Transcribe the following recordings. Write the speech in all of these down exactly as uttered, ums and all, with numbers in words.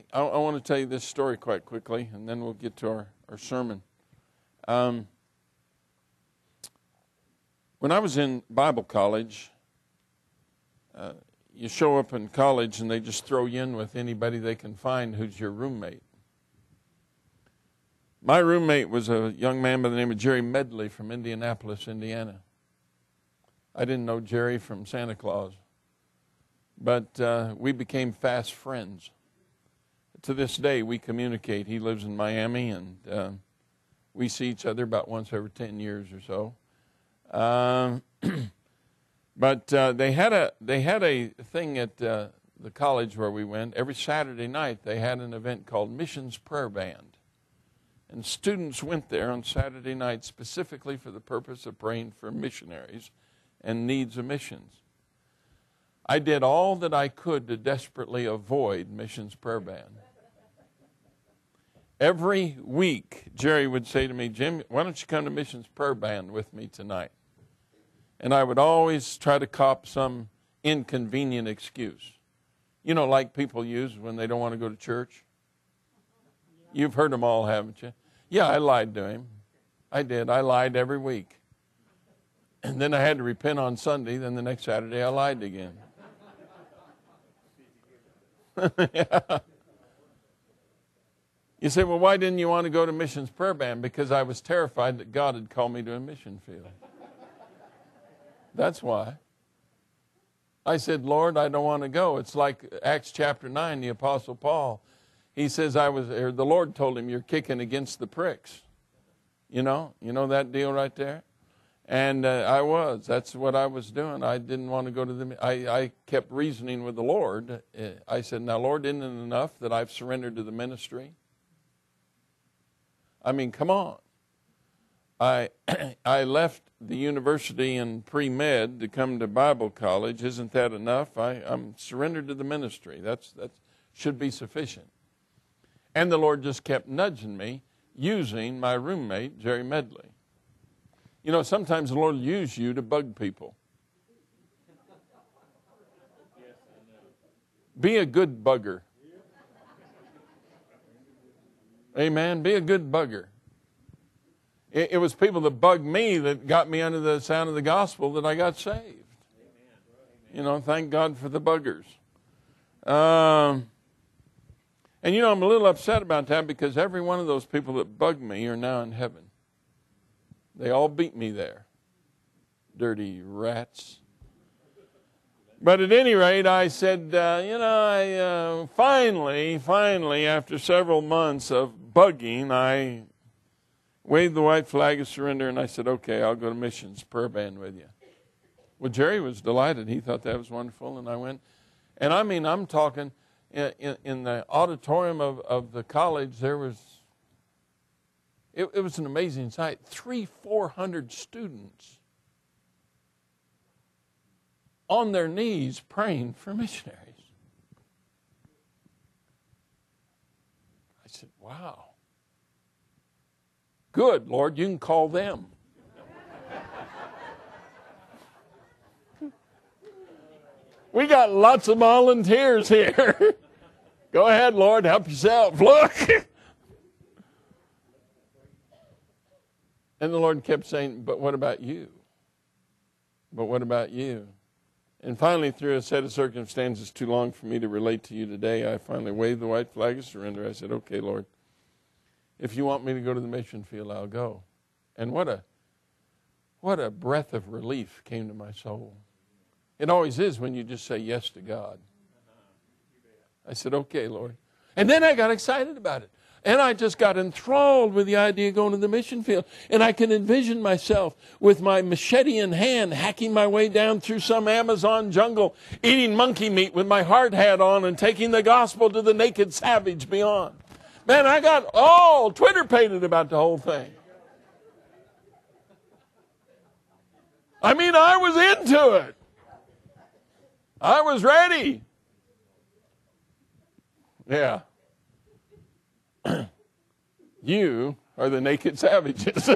I, I want to tell you this story quite quickly, and then we'll get to our, our sermon. Um, when I was in Bible college, uh, you show up in college and they just throw you in with anybody they can find who's your roommate. My roommate was a young man by the name of Jerry Medley from Indianapolis, Indiana. I didn't know Jerry from Santa Claus, but uh, we became fast friends. To this day, we communicate. He lives in Miami, and uh, we see each other about once every ten years or so. Um, but uh, they had a they had a thing at uh, the college where we went. Every Saturday night, they had an event called Missions Prayer Band. And students went there on Saturday night specifically for the purpose of praying for missionaries and needs of missions. I did all that I could to desperately avoid Missions Prayer Band. Every week, Jerry would say to me, Jim, why don't you come to Missions Prayer Band with me tonight? And I would always try to cop some inconvenient excuse. You know, like people use when they don't want to go to church. You've heard them all, haven't you? Yeah, I lied to him. I did. I lied every week. And then I had to repent on Sunday. Then the next Saturday I lied again. Yeah. You say, well, why didn't you want to go to Missions Prayer Band? Because I was terrified that God had called me to a mission field. That's why. I said, Lord, I don't want to go. It's like Acts chapter nine, the Apostle Paul. He says, I was, or the Lord told him, you're kicking against the pricks. You know, you know that deal right there? And uh, I was. That's what I was doing. I didn't want to go to the, I, I kept reasoning with the Lord. I said, now, Lord, isn't it enough that I've surrendered to the ministry? I mean, come on. I I left the university in pre-med to come to Bible college. Isn't that enough? I, I'm surrendered to the ministry. That's that should be sufficient. And the Lord just kept nudging me using my roommate, Jerry Medley. You know, sometimes the Lord will use you to bug people. Be a good bugger. Amen. Be a good bugger. It, it was people that bugged me that got me under the sound of the gospel that I got saved. You know, thank God for the buggers. Um, and, you know, I'm a little upset about that because every one of those people that bugged me are now in heaven. They all beat me there. Dirty rats. But at any rate, I said, uh, you know, I uh, finally, finally, after several months of bugging, I waved the white flag of surrender, and I said, okay, I'll go to Missions Prayer Band with you. Well, Jerry was delighted. He thought that was wonderful, and I went. And I mean, I'm talking, in, in, in the auditorium of, of the college, there was, it, it was an amazing sight, three, four hundred students on their knees praying for missionaries. I said, wow. Good, Lord, you can call them. We got lots of volunteers here. Go ahead, Lord, help yourself. Look. And the Lord kept saying, but what about you? But what about you? And finally, through a set of circumstances too long for me to relate to you today, I finally waved the white flag of surrender. I said, okay, Lord, if you want me to go to the mission field, I'll go. And what a what a breath of relief came to my soul. It always is when you just say yes to God. I said, okay, Lord. And then I got excited about it. And I just got enthralled with the idea of going to the mission field. And I can envision myself with my machete in hand, hacking my way down through some Amazon jungle, eating monkey meat with my hard hat on and taking the gospel to the naked savage beyond. Man, I got all Twitter-pated about the whole thing. I mean, I was into it. I was ready. Yeah. You are the naked savages.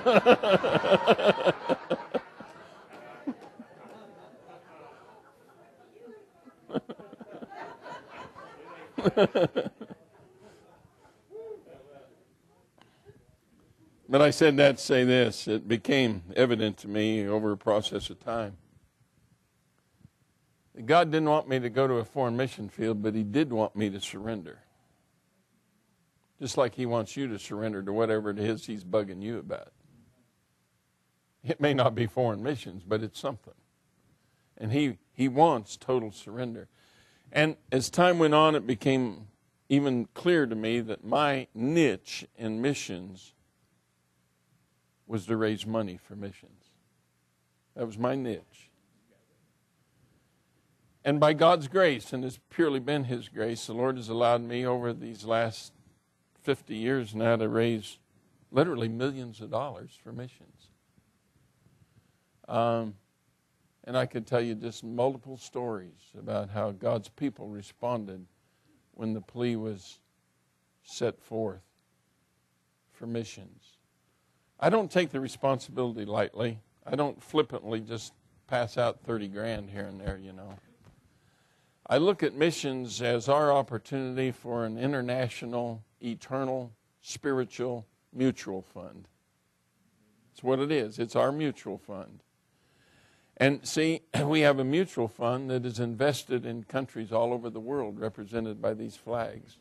But I said that to say this. It became evident to me over a process of time. God didn't want me to go to a foreign mission field, but he did want me to surrender. Just like he wants you to surrender to whatever it is he's bugging you about. It may not be foreign missions, but it's something. And he, he wants total surrender. And as time went on, it became even clear to me that my niche in missions was to raise money for missions. That was my niche. And by God's grace, and it's purely been his grace, the Lord has allowed me over these last fifty years now to raise literally millions of dollars for missions. Um, and I could tell you just multiple stories about how God's people responded when the plea was set forth for missions. I don't take the responsibility lightly. I don't flippantly just pass out thirty grand here and there, you know. I look at missions as our opportunity for an international, eternal, spiritual, mutual fund. It's what it is. It's our mutual fund. And see, we have a mutual fund that is invested in countries all over the world, represented by these flags.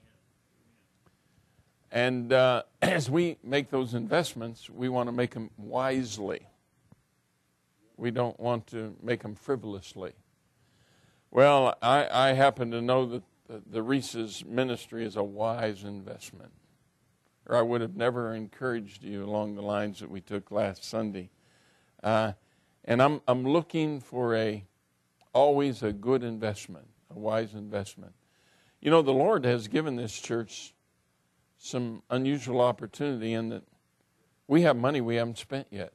And uh, as we make those investments, we want to make them wisely. We don't want to make them frivolously. Well, I, I happen to know that the, the Reese's ministry is a wise investment, or I would have never encouraged you along the lines that we took last Sunday. Uh, and I'm I'm looking for a always a good investment, a wise investment. You know, the Lord has given this church some unusual opportunity in that we have money we haven't spent yet.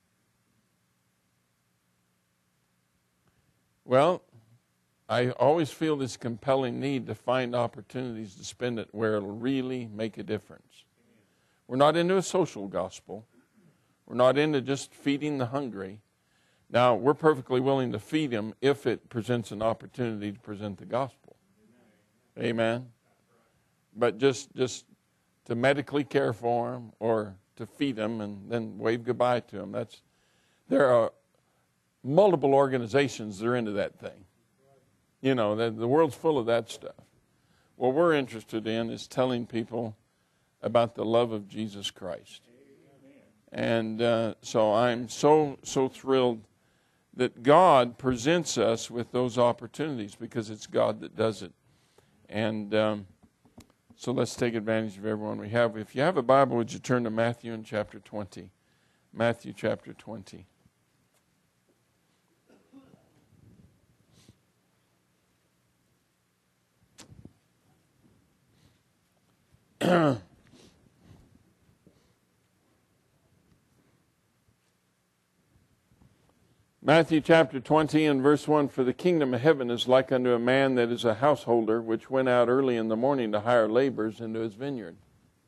Well, I always feel this compelling need to find opportunities to spend it where it'll really make a difference. We're not into a social gospel. We're not into just feeding the hungry. Now, we're perfectly willing to feed them if it presents an opportunity to present the gospel. Amen. But just just to medically care for them or to feed them and then wave goodbye to them, that's there are multiple organizations that are into that thing. You know, the, the world's full of that stuff. What we're interested in is telling people about the love of Jesus Christ. And uh, so I'm so, so thrilled that God presents us with those opportunities because it's God that does it. And um, so let's take advantage of everyone we have. If you have a Bible, would you turn to Matthew in chapter twenty? Matthew chapter twenty. Matthew chapter twenty and verse one, for the kingdom of heaven is like unto a man that is a householder, which went out early in the morning to hire laborers into his vineyard.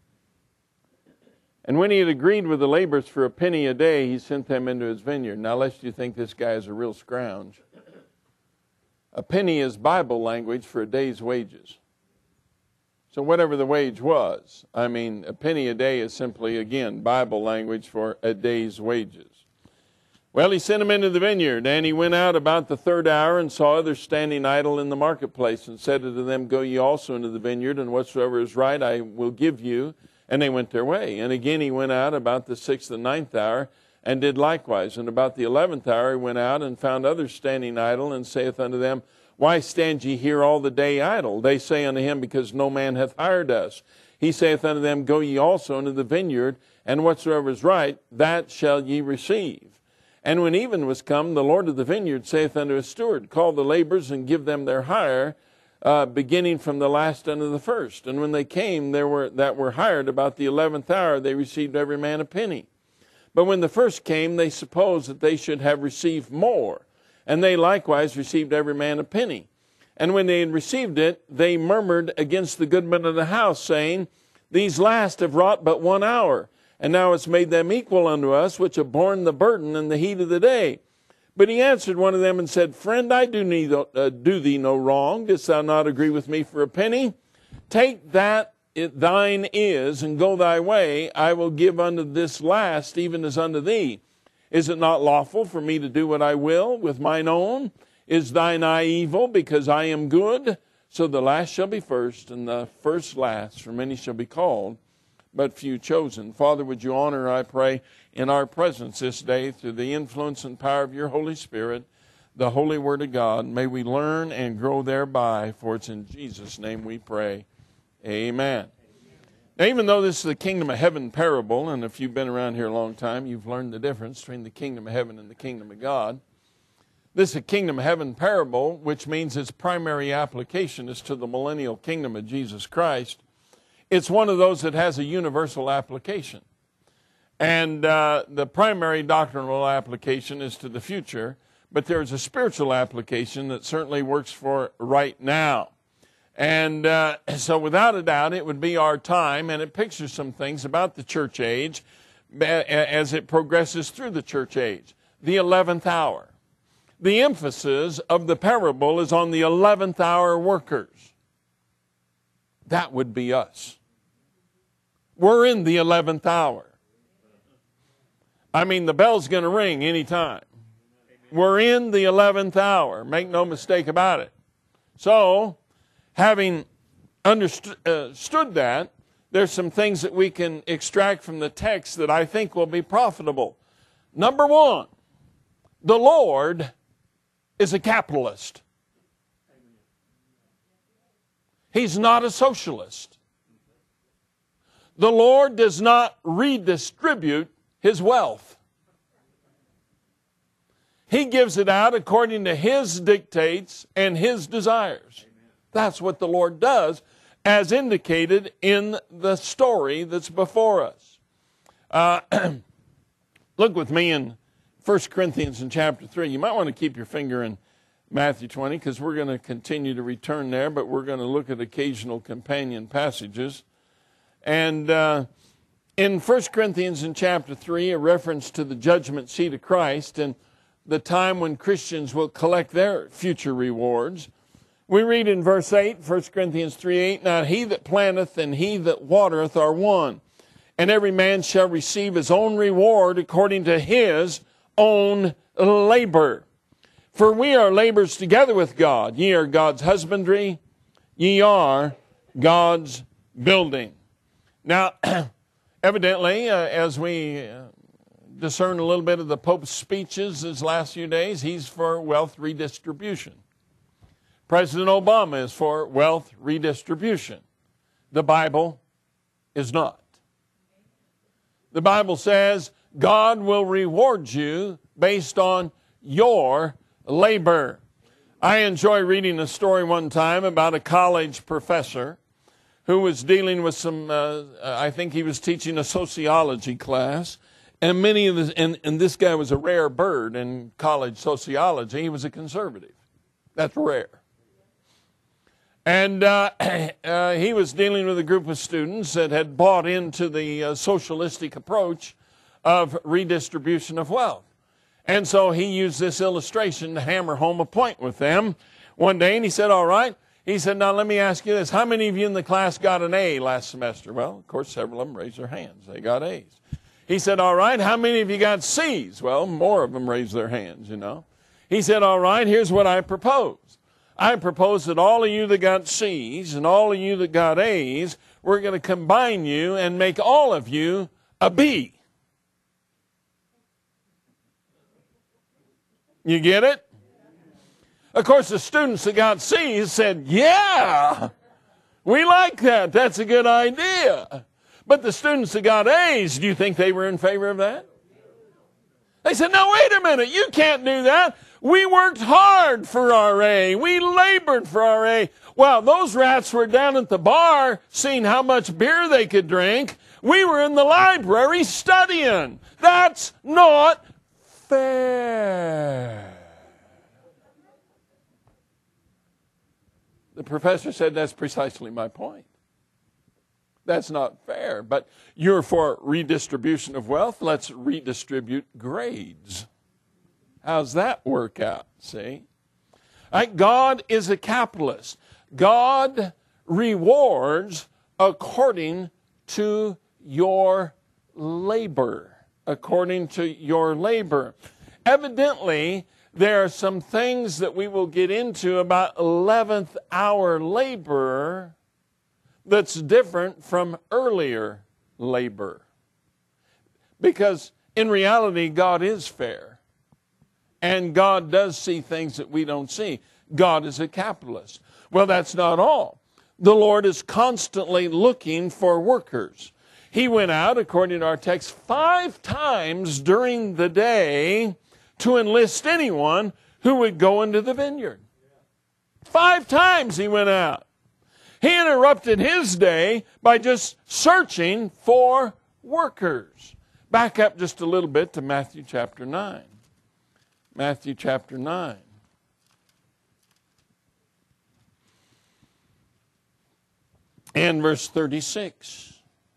And when he had agreed with the laborers for a penny a day, he sent them into his vineyard. Now, lest you think this guy is a real scrounge, a penny is Bible language for a day's wages. So whatever the wage was, I mean, a penny a day is simply, again, Bible language for a day's wages. Well, he sent him into the vineyard, and he went out about the third hour and saw others standing idle in the marketplace, and said unto them, go ye also into the vineyard, and whatsoever is right I will give you. And they went their way. And again he went out about the sixth and ninth hour, and did likewise. And about the eleventh hour he went out, and found others standing idle, and saith unto them, why stand ye here all the day idle? They say unto him, because no man hath hired us. He saith unto them, go ye also into the vineyard, and whatsoever is right, that shall ye receive. And when even was come, the Lord of the vineyard saith unto his steward, call the laborers, and give them their hire, uh, beginning from the last unto the first. And when they came, there were that were hired about the eleventh hour, they received every man a penny. But when the first came, they supposed that they should have received more. And they likewise received every man a penny. And when they had received it, they murmured against the goodman of the house, saying, these last have wrought but one hour, and now it's made them equal unto us, which have borne the burden and the heat of the day. But he answered one of them and said, friend, I do, neither, uh, do thee no wrong. Didst thou not agree with me for a penny? Take that it thine is, and go thy way, I will give unto this last, even as unto thee. Is it not lawful for me to do what I will with mine own? Is thine eye evil, because I am good? So the last shall be first, and the first last, for many shall be called, but few chosen. Father, would you honor, I pray, in our presence this day, through the influence and power of your Holy Spirit, the holy word of God. May we learn and grow thereby, for it's in Jesus' name we pray. Amen. Now, even though this is the kingdom of heaven parable, and if you've been around here a long time, you've learned the difference between the kingdom of heaven and the kingdom of God. This is a kingdom of heaven parable, which means its primary application is to the millennial kingdom of Jesus Christ. It's one of those that has a universal application. And uh, the primary doctrinal application is to the future, but there's a spiritual application that certainly works for right now. And uh, so without a doubt, it would be our time, and it pictures some things about the church age as it progresses through the church age. The eleventh hour. The emphasis of the parable is on the eleventh hour workers. That would be us. We're in the eleventh hour. I mean, the bell's going to ring anytime. We're in the eleventh hour. Make no mistake about it. So, having understood uh, that, there's some things that we can extract from the text that I think will be profitable. Number one, the Lord is a capitalist. He's not a socialist. The Lord does not redistribute his wealth. He gives it out according to his dictates and his desires. That's what the Lord does, as indicated in the story that's before us. Uh, look with me in First Corinthians in chapter three. You might want to keep your finger in Matthew twenty, because we're going to continue to return there, but we're going to look at occasional companion passages. And uh, in First Corinthians in chapter three, a reference to the judgment seat of Christ and the time when Christians will collect their future rewards. We read in verse eight, First Corinthians three eight, Now he that planteth and he that watereth are one, and every man shall receive his own reward according to his own labor. For we are laborers together with God. Ye are God's husbandry, ye are God's building. Now, evidently, uh, as we uh, discern a little bit of the Pope's speeches these last few days, he's for wealth redistribution. President Obama is for wealth redistribution. The Bible is not. The Bible says God will reward you based on your labor. I enjoy reading a story one time about a college professor who was dealing with some, uh, I think he was teaching a sociology class, and many of the, and, and this guy was a rare bird in college sociology. He was a conservative. That's rare. And uh, uh, he was dealing with a group of students that had bought into the uh, socialistic approach of redistribution of wealth. And so he used this illustration to hammer home a point with them one day. And he said, all right. He said, now let me ask you this. How many of you in the class got an A last semester? Well, of course, several of them raised their hands. They got A's. He said, all right. How many of you got C's? Well, more of them raised their hands, you know. He said, all right, here's what I propose. I propose that all of you that got C's and all of you that got A's, we're going to combine you and make all of you a B. You get it? Of course, the students that got C's said, yeah, we like that. That's a good idea. But the students that got A's, do you think they were in favor of that? They said, no, wait a minute. You can't do that. We worked hard for our A. We labored for our A. Well, those rats were down at the bar seeing how much beer they could drink. We were in the library studying. That's not fair. The professor said, that's precisely my point. That's not fair. But you're for redistribution of wealth. Let's redistribute grades. How's that work out? See? Right? God is a capitalist. God rewards according to your labor. According to your labor. Evidently, there are some things that we will get into about eleventh hour labor that's different from earlier labor. Because in reality, God is fair. And God does see things that we don't see. God is a capitalist. Well, that's not all. The Lord is constantly looking for workers. He went out, according to our text, five times during the day to enlist anyone who would go into the vineyard. Five times he went out. He interrupted his day by just searching for workers. Back up just a little bit to Matthew chapter nine. Matthew chapter nine. And verse thirty-six.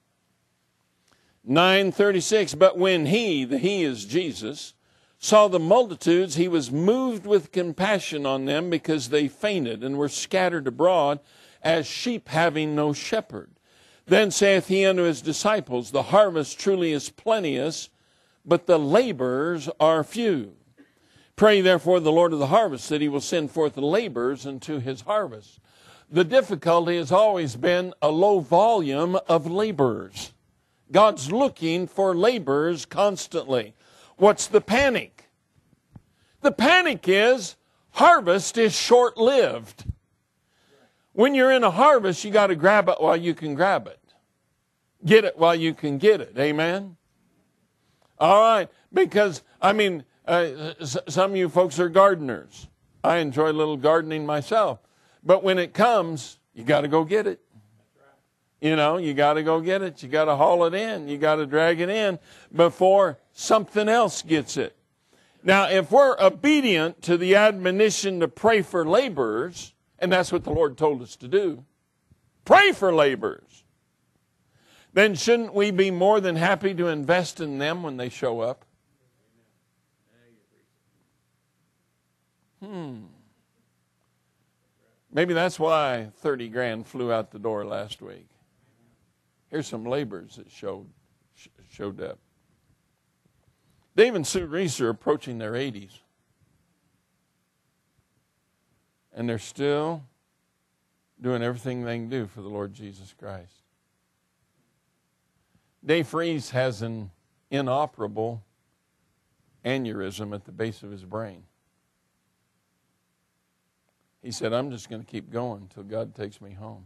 nine thirty-six, but when he, the he is Jesus, saw the multitudes, he was moved with compassion on them because they fainted and were scattered abroad as sheep having no shepherd. Then saith he unto his disciples, the harvest truly is plenteous, but the laborers are few. Pray therefore the Lord of the harvest that he will send forth the laborers into his harvest. The difficulty has always been a low volume of laborers. God's looking for laborers constantly. What's the panic? The panic is harvest is short-lived. When you're in a harvest, you got to grab it while you can grab it. Get it while you can get it. Amen? All right. Because, I mean, uh, some of you folks are gardeners. I enjoy a little gardening myself. But when it comes, you got to go get it. You know, you got to go get it. You got to haul it in. You got to drag it in before something else gets it. Now, if we're obedient to the admonition to pray for laborers, and that's what the Lord told us to do, pray for laborers, then shouldn't we be more than happy to invest in them when they show up? Hmm. Maybe that's why thirty grand flew out the door last week. Here's some laborers that showed showed up. Dave and Sue Reese are approaching their eighties. And they're still doing everything they can do for the Lord Jesus Christ. Dave Reese has an inoperable aneurysm at the base of his brain. He said, I'm just going to keep going until God takes me home.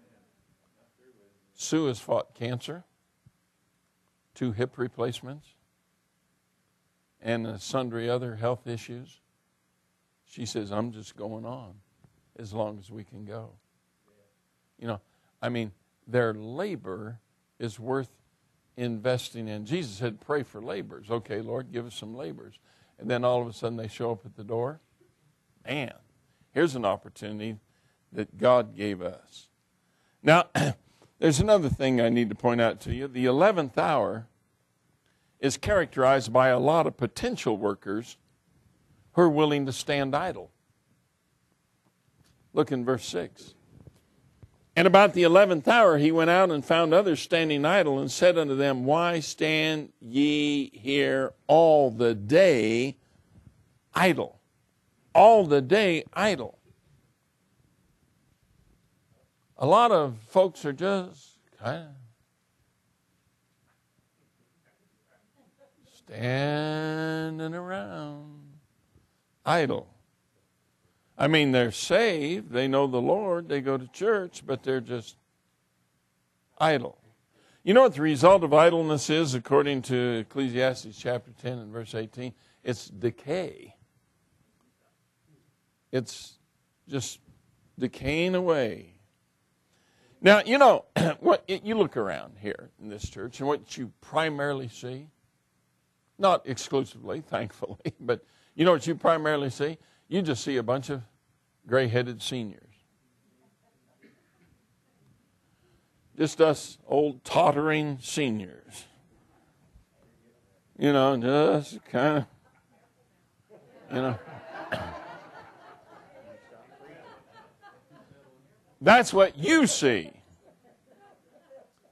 Sue has fought cancer, two hip replacements, and uh, sundry other health issues. She says, I'm just going on as long as we can go. You know, I mean, their labor is worth investing in. Jesus said, pray for laborers. Okay, Lord, give us some laborers. And then all of a sudden they show up at the door. Man, here's an opportunity that God gave us. Now, there's another thing I need to point out to you. The eleventh hour is characterized by a lot of potential workers who are willing to stand idle. Look in verse six. And about the eleventh hour he went out and found others standing idle and said unto them, why stand ye here all the day idle? All the day idle. A lot of folks are just kind of standing around idle. I mean, they're saved, they know the Lord, they go to church, but they're just idle. You know what the result of idleness is, according to Ecclesiastes chapter ten and verse eighteen? It's decay. It's just decaying away. Now, you know, what you look around here in this church, and what you primarily see, not exclusively, thankfully, but you know what you primarily see? You just see a bunch of gray-headed seniors. Just us old tottering seniors. You know, just kind of, you know. That's what you see.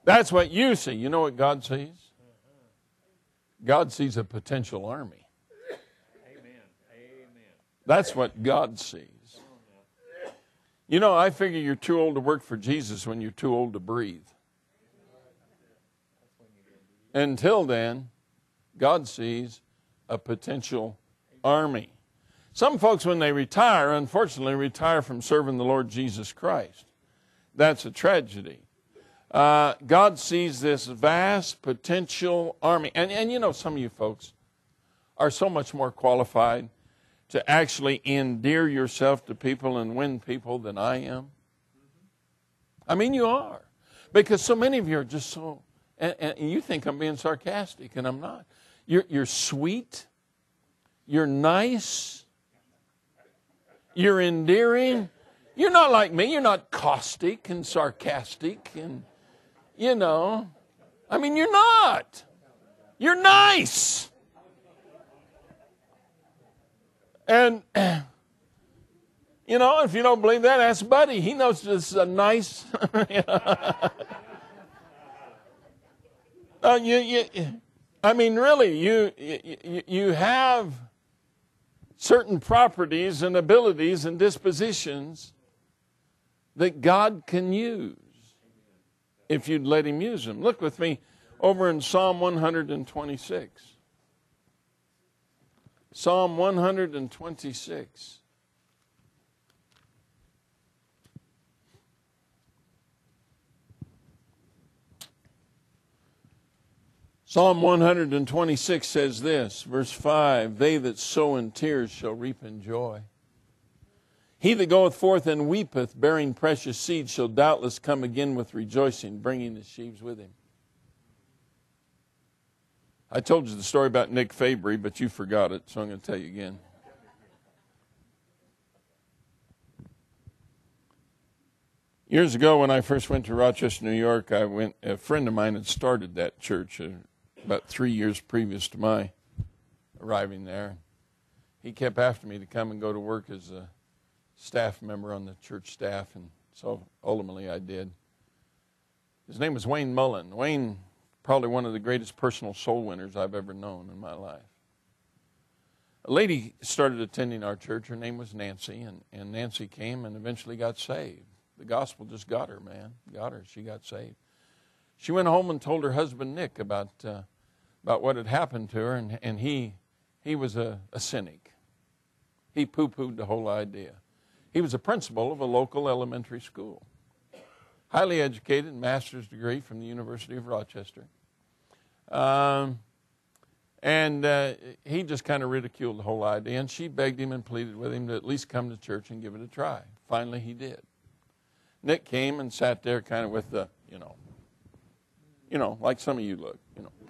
That's what you see. You know what God sees? God sees a potential army. Amen. Amen. That's what God sees. You know, I figure you're too old to work for Jesus when you're too old to breathe. Until then, God sees a potential army. Some folks, when they retire, unfortunately, retire from serving the Lord Jesus Christ. That's a tragedy. Uh, God sees this vast potential army. And, and you know, some of you folks are so much more qualified to actually endear yourself to people and win people than I am. I mean, you are. Because so many of you are just so, and, and you think I'm being sarcastic, and I'm not. You're, you're sweet. You're nice. You're endearing. You're not like me. You're not caustic and sarcastic and, you know. I mean, you're not. You're nice. And, you know, if you don't believe that, ask Buddy. He knows this is a nice. uh, you, you, I mean, really, you, you, you have certain properties and abilities and dispositions that God can use if you'd let Him use them. Look with me over in Psalm one hundred twenty-six. Psalm one hundred twenty-six. Psalm one hundred twenty-six says this, verse five, they that sow in tears shall reap in joy. He that goeth forth and weepeth, bearing precious seed, shall doubtless come again with rejoicing, bringing his sheaves with him. I told you the story about Nick Fabry, but you forgot it, so I'm going to tell you again. Years ago, when I first went to Rochester, New York, I went. A friend of mine had started that church uh, about three years previous to my arriving there. He kept after me to come and go to work as a staff member on the church staff, and so ultimately I did. His name was Wayne Mullen. Wayne, probably one of the greatest personal soul winners I've ever known in my life. A lady started attending our church. Her name was Nancy, and, and Nancy came and eventually got saved. The gospel just got her, man. Got her. She got saved. She went home and told her husband, Nick, about uh, about what had happened to her, and, and he he was a, a cynic. He poo-pooed the whole idea. He was a principal of a local elementary school. Highly educated, master's degree from the University of Rochester. Um, and uh, he just kind of ridiculed the whole idea, and she begged him and pleaded with him to at least come to church and give it a try. Finally, he did. Nick came and sat there kind of with the, you know, you know, like some of you look, you know.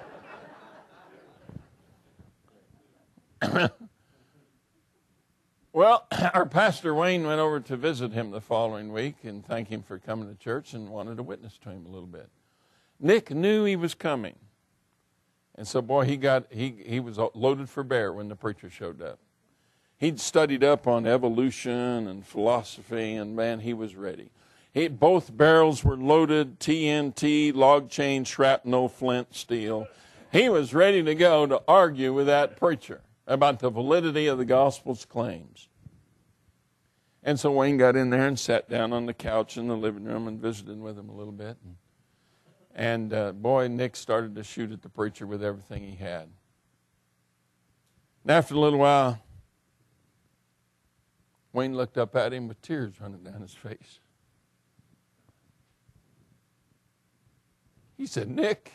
Kind of. Well, our pastor, Wayne, went over to visit him the following week and thank him for coming to church and wanted to witness to him a little bit. Nick knew he was coming. And so, boy, he got he, he was loaded for bear when the preacher showed up. He'd studied up on evolution and philosophy, and, man, he was ready. He, both barrels were loaded, T N T, log chain, shrapnel, flint, steel. He was ready to go to argue with that preacher about the validity of the gospel's claims. And so Wayne got in there and sat down on the couch in the living room and visited with him a little bit. And, and uh, boy, Nick started to shoot at the preacher with everything he had. And after a little while, Wayne looked up at him with tears running down his face. He said, Nick,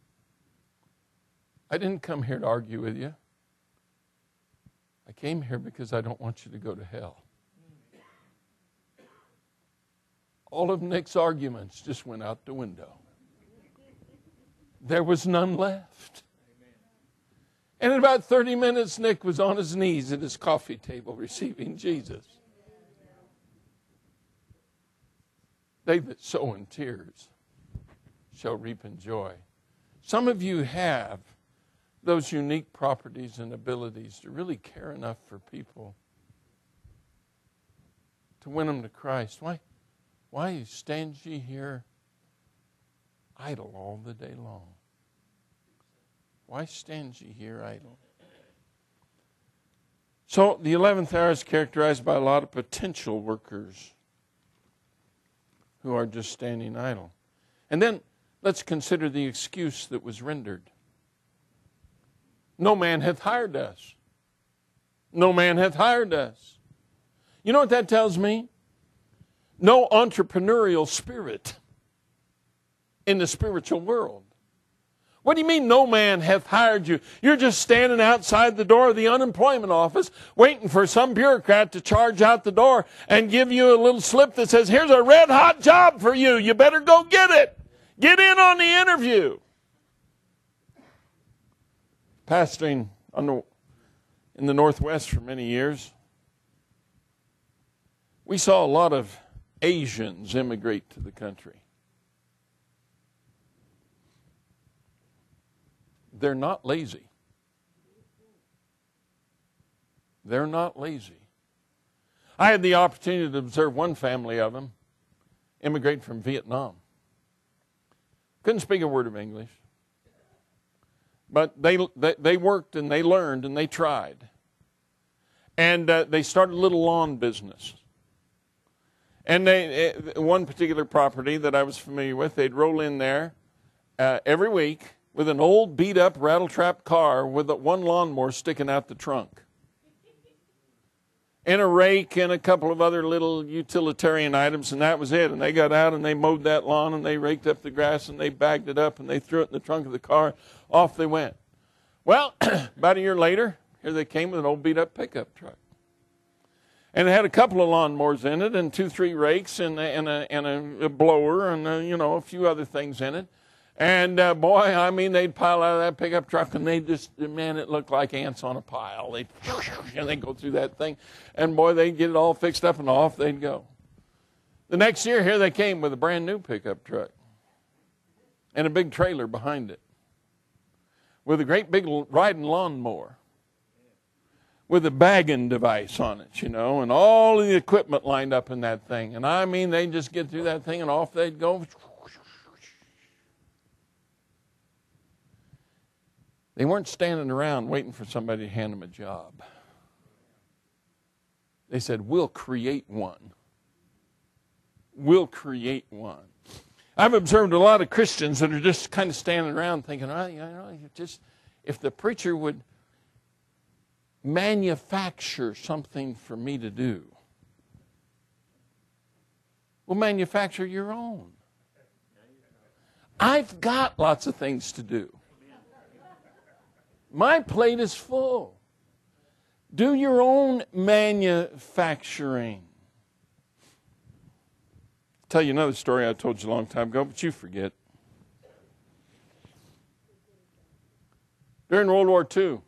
I didn't come here to argue with you. I came here because I don't want you to go to hell. All of Nick's arguments just went out the window. There was none left. And in about thirty minutes, Nick was on his knees at his coffee table receiving Jesus. They that sow in tears shall reap in joy. Some of you have those unique properties and abilities to really care enough for people to win them to Christ. Why, why stand ye here idle all the day long. Why stand ye here idle? So the eleventh hour is characterized by a lot of potential workers who are just standing idle. And then let's consider the excuse that was rendered. No man hath hired us. No man hath hired us. You know what that tells me? No entrepreneurial spirit in the spiritual world. What do you mean no man hath hired you? You're just standing outside the door of the unemployment office waiting for some bureaucrat to charge out the door and give you a little slip that says, here's a red hot job for you. You better go get it. Get in on the interview. Pastoring on the, in the Northwest for many years, we saw a lot of Asians immigrate to the country. They're not lazy. They're not lazy. I had the opportunity to observe one family of them immigrate from Vietnam. Couldn't speak a word of English. But they, they, they worked and they learned and they tried. And uh, they started a little lawn business. And they, uh, one particular property that I was familiar with, they'd roll in there uh, every week with an old beat-up rattle-trap car with a, one lawnmower sticking out the trunk. And a rake and a couple of other little utilitarian items, and that was it. And they got out and they mowed that lawn and they raked up the grass and they bagged it up and they threw it in the trunk of the car. Off they went. Well, about a year later, here they came with an old beat-up pickup truck. And it had a couple of lawnmowers in it and two, three rakes and a, and a, and a, a blower and, a, you know, a few other things in it. And, uh, boy, I mean, they'd pile out of that pickup truck, and they just, man, it looked like ants on a pile. They'd, and they'd go through that thing. And, boy, they'd get it all fixed up, and off they'd go. The next year, here they came with a brand-new pickup truck and a big trailer behind it with a great big riding lawnmower with a bagging device on it, you know, and all of the equipment lined up in that thing. And, I mean, they'd just get through that thing, and off they'd go. They weren't standing around waiting for somebody to hand them a job. They said, we'll create one. We'll create one. I've observed a lot of Christians that are just kind of standing around thinking, oh, you know, just if the preacher would manufacture something for me to do. Well, manufacture your own. I've got lots of things to do. My plate is full. Do your own manufacturing. I'll tell you another story I told you a long time ago, but you forget. During World War Two,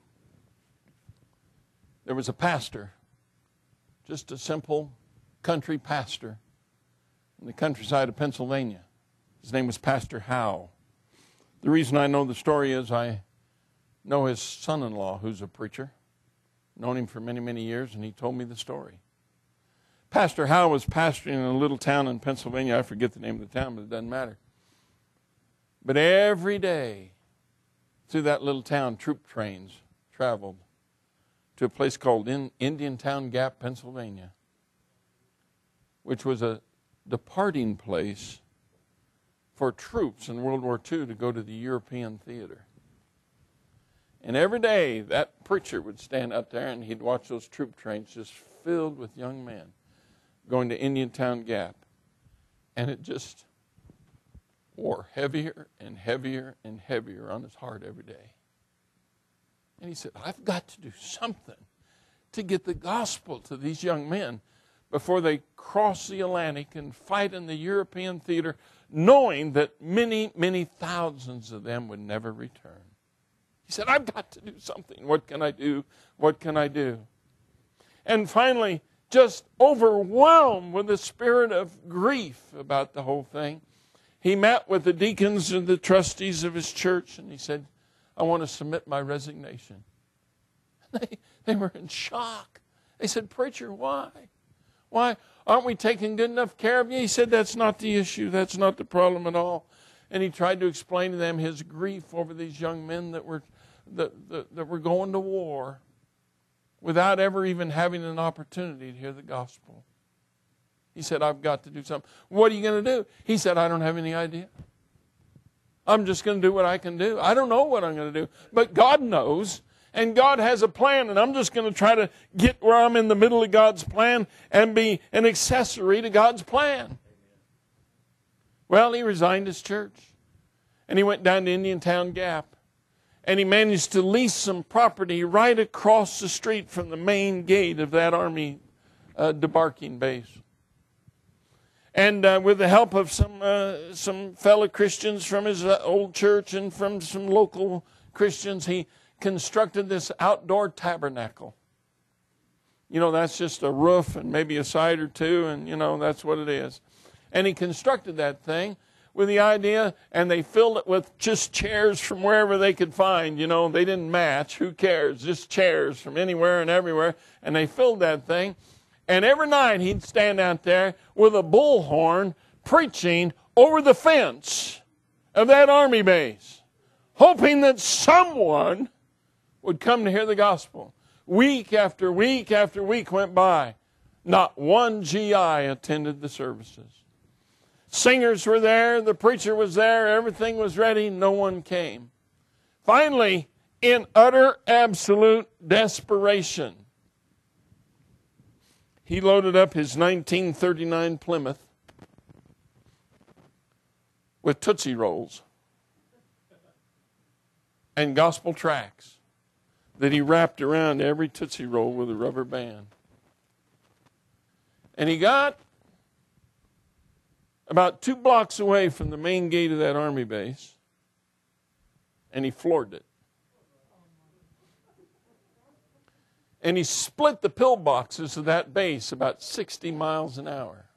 there was a pastor, just a simple country pastor in the countryside of Pennsylvania. His name was Pastor Howe. The reason I know the story is I know his son-in-law, who's a preacher. Known him for many, many years, and he told me the story. Pastor Howe was pastoring in a little town in Pennsylvania. I forget the name of the town, but it doesn't matter. But every day through that little town, troop trains traveled to a place called in Indiantown Gap, Pennsylvania, which was a departing place for troops in World War Two to go to the European theater. And every day, that preacher would stand up there and he'd watch those troop trains just filled with young men going to Indiantown Gap. And it just wore heavier and heavier and heavier on his heart every day. And he said, I've got to do something to get the gospel to these young men before they cross the Atlantic and fight in the European theater, knowing that many, many thousands of them would never return. He said, I've got to do something. What can I do? What can I do? And finally, just overwhelmed with a spirit of grief about the whole thing, he met with the deacons and the trustees of his church, and he said, I want to submit my resignation. They, they were in shock. They said, Preacher, why? Why? Aren't we taking good enough care of you? He said, that's not the issue. That's not the problem at all. and he tried to explain to them his grief over these young men that were that, that, that were going to war without ever even having an opportunity to hear the gospel. He said, I've got to do something. What are you going to do? He said, I don't have any idea. I'm just going to do what I can do. I don't know what I'm going to do, but God knows, and God has a plan, and I'm just going to try to get where I'm in the middle of God's plan and be an accessory to God's plan. Well, he resigned his church, and he went down to Indiantown Gap, and he managed to lease some property right across the street from the main gate of that Army uh, debarking base. And uh, with the help of some uh, some fellow Christians from his uh, old church and from some local Christians, he constructed this outdoor tabernacle. You know, that's just a roof and maybe a side or two, and, you know, that's what it is. And he constructed that thing with the idea, and they filled it with just chairs from wherever they could find. You know, they didn't match. Who cares? Just chairs from anywhere and everywhere. And they filled that thing. And every night he'd stand out there with a bullhorn preaching over the fence of that Army base, hoping that someone would come to hear the gospel. Week after week after week went by. Not one G I attended the services. Singers were there, the preacher was there, everything was ready, no one came. Finally, in utter, absolute desperation, he loaded up his nineteen thirty-nine Plymouth with Tootsie Rolls and gospel tracts that he wrapped around every Tootsie Roll with a rubber band. And he got about two blocks away from the main gate of that Army base, and he floored it. And he split the pillboxes of that base about sixty miles an hour.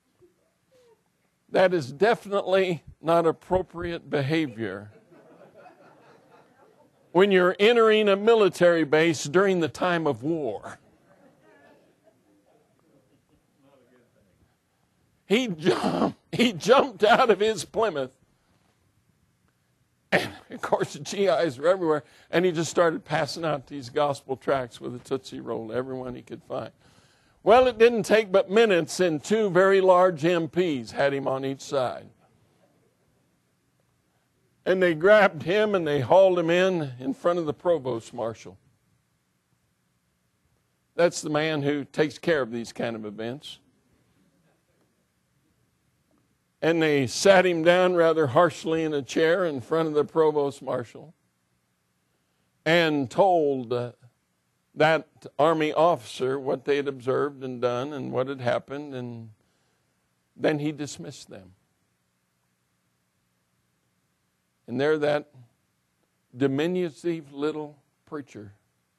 That is definitely not appropriate behavior when you're entering a military base during the time of war. He jumped, he jumped out of his Plymouth. And, of course, the G Is were everywhere. And he just started passing out these gospel tracts with a Tootsie Roll to everyone he could find. Well, it didn't take but minutes, and two very large M Ps had him on each side. And they grabbed him and they hauled him in in front of the provost marshal. That's the man who takes care of these kind of events. And they sat him down rather harshly in a chair in front of the provost marshal and told uh, that Army officer what they had observed and done and what had happened, and then he dismissed them. And there that diminutive little preacher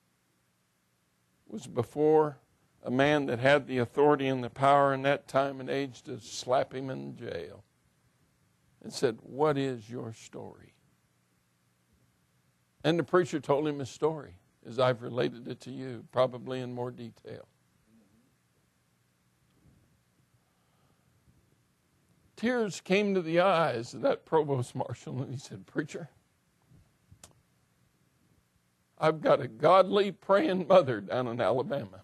was before a man that had the authority and the power in that time and age to slap him in jail, and said, "What is your story?" And the preacher told him his story, as I've related it to you, probably in more detail. Tears came to the eyes of that provost marshal, and he said, "Preacher, I've got a godly praying mother down in Alabama."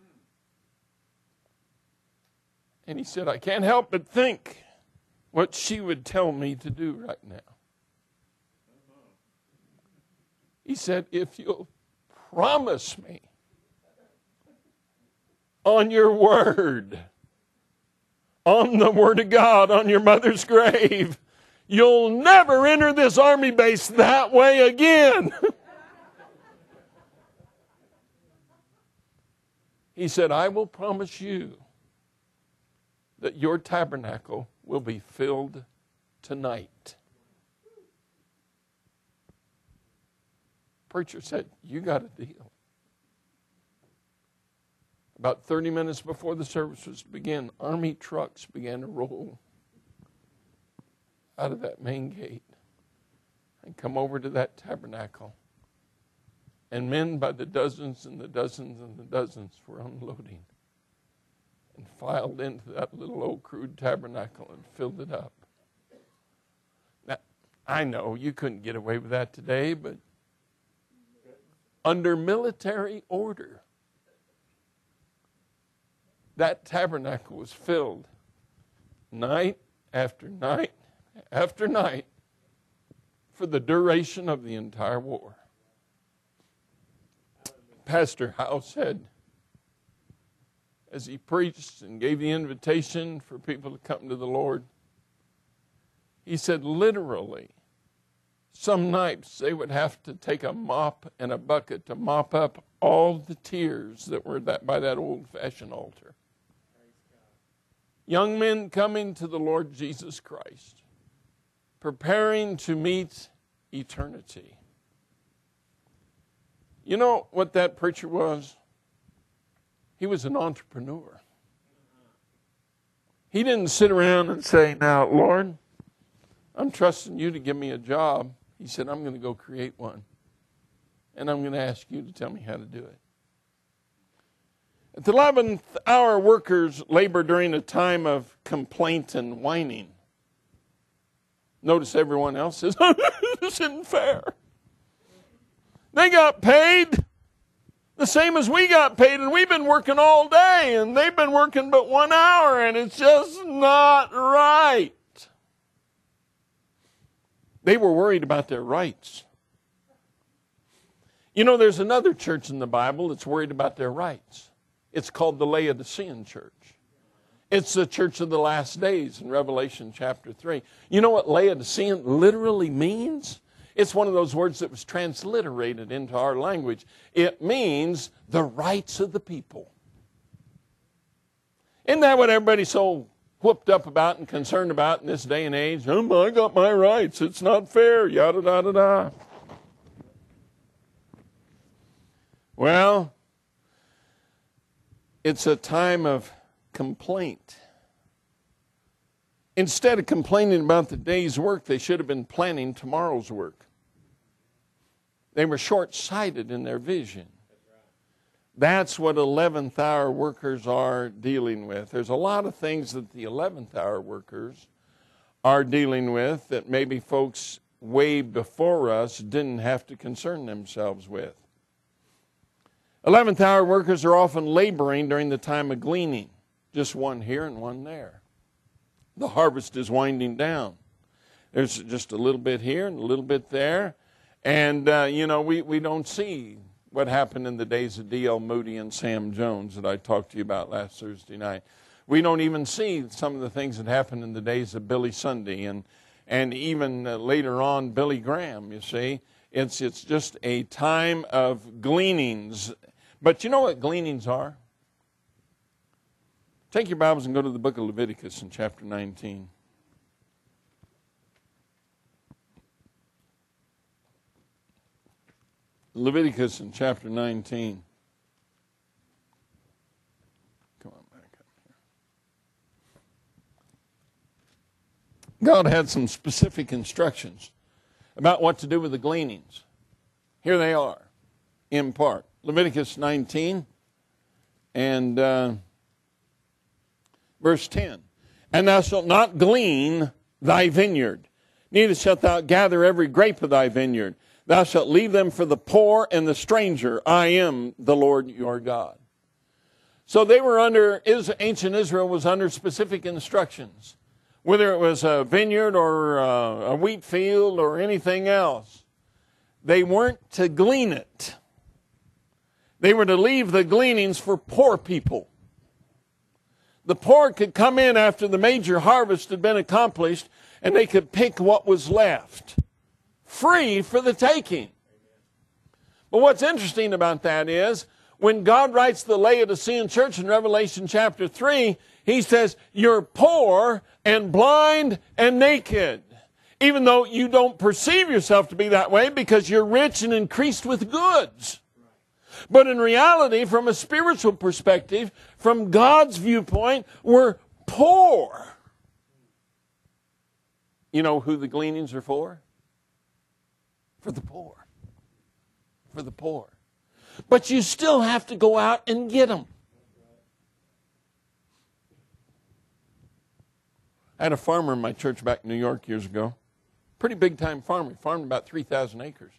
And he said, "I can't help but think what she would tell me to do right now." He said, "If you'll promise me on your word, on the word of God, on your mother's grave, you'll never enter this Army base that way again." He said, "I will promise you that your tabernacle will be filled tonight." Preacher said, "You got a deal." About thirty minutes before the services began, Army trucks began to roll out of that main gate and come over to that tabernacle. And men by the dozens and the dozens and the dozens were unloading and filed into that little old crude tabernacle and filled it up. Now, I know you couldn't get away with that today, but under military order, that tabernacle was filled night after night after night for the duration of the entire war. Pastor Howe said, as he preached and gave the invitation for people to come to the Lord, he said literally, some nights they would have to take a mop and a bucket to mop up all the tears that were that by that old-fashioned altar. Young men coming to the Lord Jesus Christ, preparing to meet eternity. You know what that preacher was? He was an entrepreneur. He didn't sit around and say, now, Lord, I'm trusting you to give me a job. He said, I'm going to go create one. And I'm going to ask you to tell me how to do it. At the eleventh hour, workers labor during a time of complaint and whining. Notice everyone else says, this isn't fair. They got paid the same as we got paid, and we've been working all day, and they've been working but one hour, and it's just not right. They were worried about their rights. You know, there's another church in the Bible that's worried about their rights. It's called the Laodicean church. It's the church of the last days in Revelation chapter three. You know what Laodicean literally means? It's one of those words that was transliterated into our language. It means the rights of the people. Isn't that what everybody's so whooped up about and concerned about in this day and age? Oh, I got my rights. It's not fair. Yada, da, da, da. Well, it's a time of complaint. Instead of complaining about the day's work, they should have been planning tomorrow's work. They were short-sighted in their vision. That's what eleventh hour workers are dealing with. There's a lot of things that the eleventh hour workers are dealing with that maybe folks way before us didn't have to concern themselves with. eleventh hour workers are often laboring during the time of gleaning. Just one here and one there. The harvest is winding down. There's just a little bit here and a little bit there. And, uh, you know, we, we don't see what happened in the days of D L Moody and Sam Jones that I talked to you about last Thursday night. We don't even see some of the things that happened in the days of Billy Sunday and, and even uh, later on Billy Graham, you see. It's, it's just a time of gleanings. But you know what gleanings are? Take your Bibles and go to the book of Leviticus in chapter nineteen. Leviticus in chapter nineteen. Come on back up here. God had some specific instructions about what to do with the gleanings. Here they are, in part. Leviticus nineteen and uh, verse ten. And thou shalt not glean thy vineyard, neither shalt thou gather every grape of thy vineyard. Thou shalt leave them for the poor and the stranger. I am the Lord your God. So they were under, ancient Israel was under specific instructions. Whether it was a vineyard or a wheat field or anything else, they weren't to glean it. They were to leave the gleanings for poor people. The poor could come in after the major harvest had been accomplished, and they could pick what was left, free for the taking. But what's interesting about that is, when God writes the Laodicean church in Revelation chapter three, he says, you're poor and blind and naked. Even though you don't perceive yourself to be that way because you're rich and increased with goods. But in reality, from a spiritual perspective, from God's viewpoint, we're poor. You know who the gleanings are for? For the poor. For the poor. But you still have to go out and get them. I had a farmer in my church back in New York years ago. Pretty big-time farmer. He farmed about three thousand acres.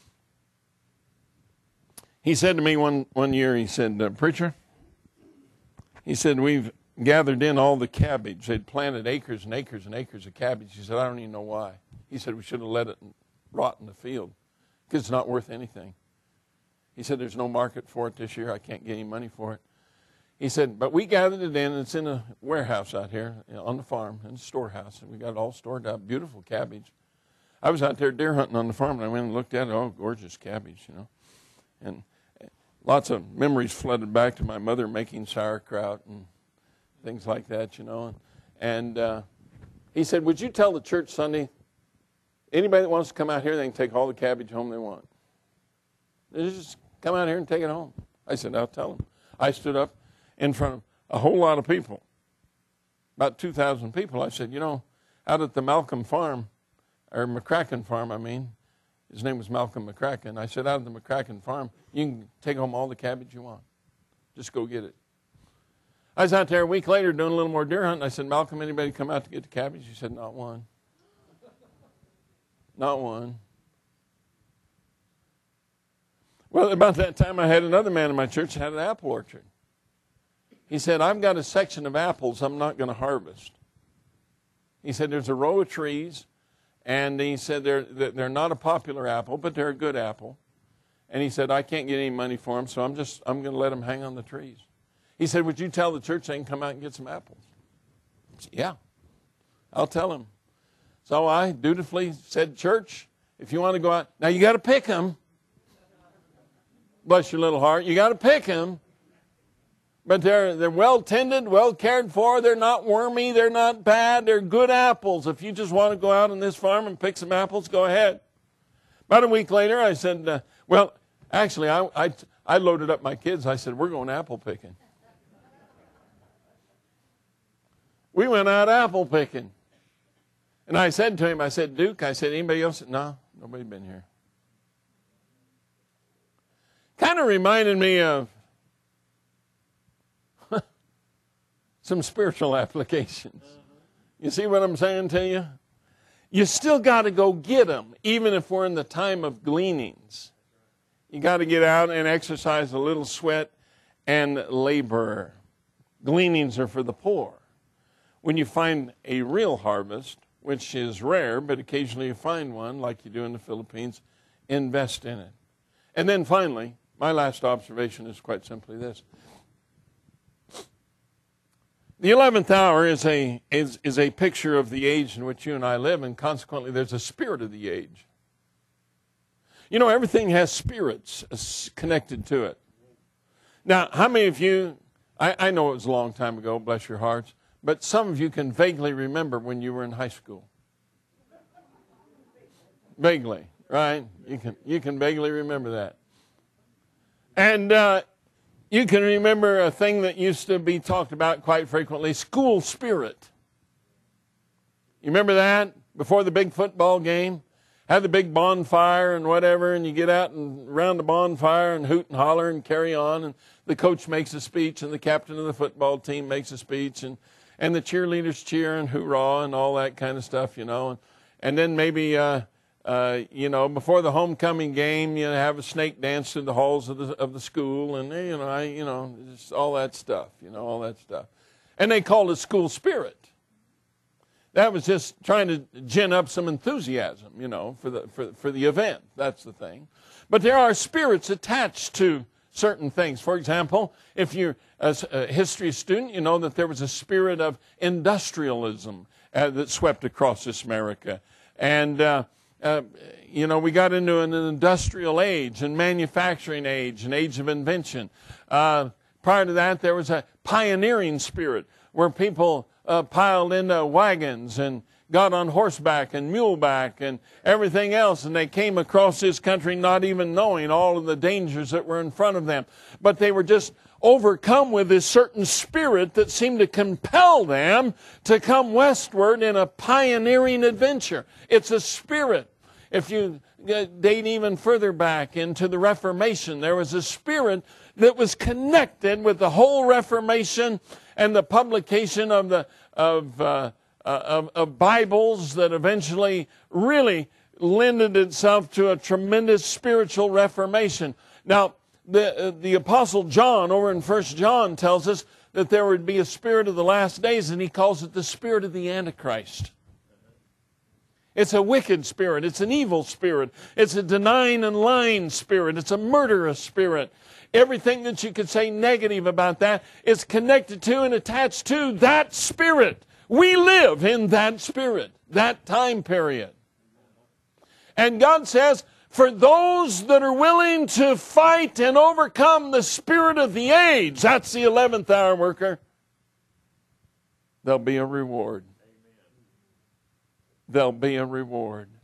He said to me one, one year, he said, uh, Preacher, he said, we've gathered in all the cabbage. They'd planted acres and acres and acres of cabbage. He said, I don't even know why. He said, we should have let it rot in the field because it's not worth anything. He said, there's no market for it this year. I can't get any money for it. He said, but we gathered it in, and it's in a warehouse out here you know, on the farm, in the storehouse, and we got it all stored up, beautiful cabbage. I was out there deer hunting on the farm, and I went and looked at it. Oh, gorgeous cabbage, you know. And lots of memories flooded back to my mother making sauerkraut and things like that, you know. And uh, he said, would you tell the church Sunday, anybody that wants to come out here, they can take all the cabbage home they want. They just come out here and take it home. I said, I'll tell them. I stood up in front of a whole lot of people, about two thousand people. I said, you know, out at the Malcolm farm, or McCracken farm, I mean, his name was Malcolm McCracken. I said, out at the McCracken farm, you can take home all the cabbage you want. Just go get it. I was out there a week later doing a little more deer hunting. I said, Malcolm, anybody come out to get the cabbage? He said, not one. Not one. Well, about that time, I had another man in my church that had an apple orchard. He said, I've got a section of apples I'm not going to harvest. He said, there's a row of trees, and he said, they're, they're not a popular apple, but they're a good apple. And he said, I can't get any money for them, so I'm just, I'm going to let them hang on the trees. He said, would you tell the church they can come out and get some apples? I said, yeah, I'll tell them. So I dutifully said, church, if you want to go out, now you got to pick them. Bless your little heart. You got to pick them. But they're, they're well tended, well cared for. They're not wormy. They're not bad. They're good apples. If you just want to go out on this farm and pick some apples, go ahead. About a week later, I said, uh, well, actually, I, I, I loaded up my kids. I said, we're going apple picking. We went out apple picking. And I said to him, I said, Duke, I said, anybody else? No, nobody been here. Kind of reminded me of some spiritual applications. You see what I'm saying to you? You still got to go get them, even if we're in the time of gleanings. You got to get out and exercise a little sweat and labor. Gleanings are for the poor. When you find a real harvest, which is rare, but occasionally you find one, like you do in the Philippines, invest in it. And then finally, my last observation is quite simply this. The eleventh hour is a, is, is a picture of the age in which you and I live, and consequently there's a spirit of the age. You know, everything has spirits connected to it. Now, how many of you, I, I know it was a long time ago, bless your hearts, but some of you can vaguely remember when you were in high school. Vaguely, right? You can, you can vaguely remember that. And uh, you can remember a thing that used to be talked about quite frequently, school spirit. You remember that? Before the big football game, have the big bonfire and whatever, and you get out and around the bonfire and hoot and holler and carry on, and the coach makes a speech, and the captain of the football team makes a speech, and, and the cheerleaders cheer and hoorah and all that kind of stuff, you know. And, and then maybe... Uh, Uh, you know, before the homecoming game, you know, have a snake dance through the halls of the of the school, and you know, I, you know, just all that stuff, you know, all that stuff, and they called it school spirit. That was just trying to gin up some enthusiasm, you know, for the for for the event. That's the thing. But there are spirits attached to certain things. For example, if you're a, a history student, you know that there was a spirit of industrialism uh, that swept across this America, and. Uh, Uh, you know, we got into an industrial age and manufacturing age, an age of invention. Uh, prior to that, there was a pioneering spirit where people uh, piled into wagons and got on horseback and muleback and everything else, and they came across this country not even knowing all of the dangers that were in front of them. But they were just overcome with this certain spirit that seemed to compel them to come westward in a pioneering adventure. It's a spirit. If you date even further back into the Reformation, there was a spirit that was connected with the whole Reformation and the publication of the of uh, uh, of, of Bibles that eventually really lended itself to a tremendous spiritual reformation. Now, the, uh, the Apostle John over in First John tells us that there would be a spirit of the last days, and he calls it the spirit of the Antichrist. It's a wicked spirit. It's an evil spirit. It's a denying and lying spirit. It's a murderous spirit. Everything that you could say negative about that is connected to and attached to that spirit. We live in that spirit, that time period. And God says, for those that are willing to fight and overcome the spirit of the age, that's the eleventh hour worker, there'll be a reward. There'll be a reward.